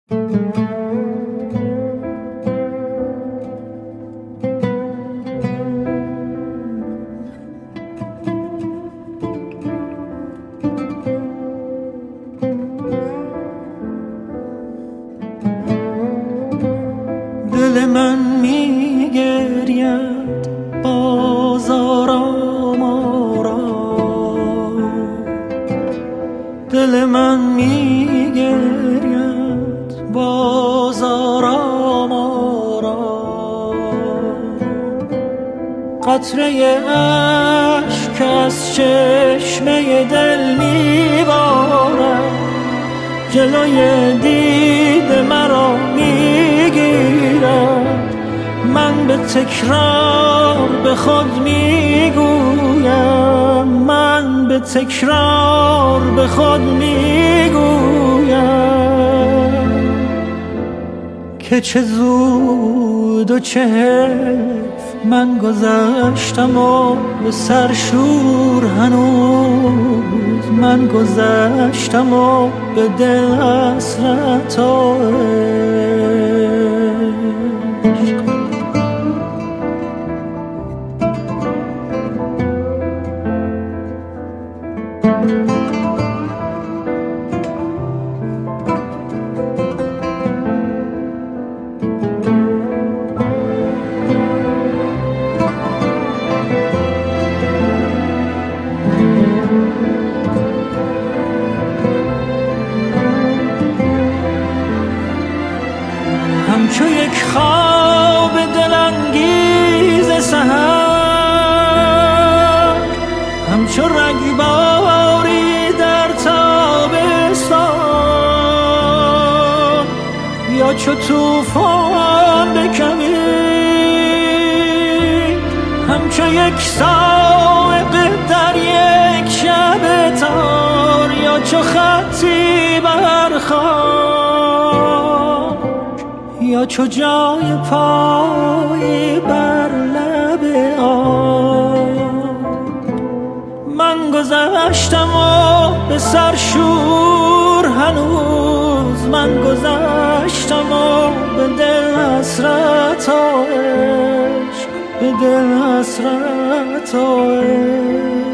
دل من میگرید بازارم آرام، دل من میگرید بازارم آرام، قطره اشک از چشمه دل میبارد، جلوی دید مرا میگیرد، من به تکرار به خود میگویم، من به تکرار به خود میگویم که چه زود و چه حیف من گذشتم و به سرشور هنوز، من گذشتم و به دل حسرت و عشق. همچو یک خواب دلانگیز سحر، همچو رگباری در تابستان، یا چو طوفان بکوید، همچو یک صاعقه در یک شب تار، یا چو خطی بر خاک، یا چو جای پای بر لب آب. من گذشتم و به سرشور هنوز، من گذشتم و به دل حسرت و عشق، به دل حسرت و عشق.